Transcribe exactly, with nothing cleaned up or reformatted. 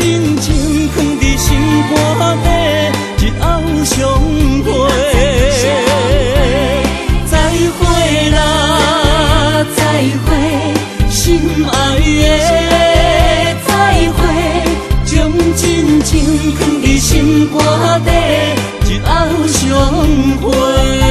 真情藏伫心肝底，日后相会。再会啦，再会，心爱的，再会，将真情藏伫心肝底，日后相会。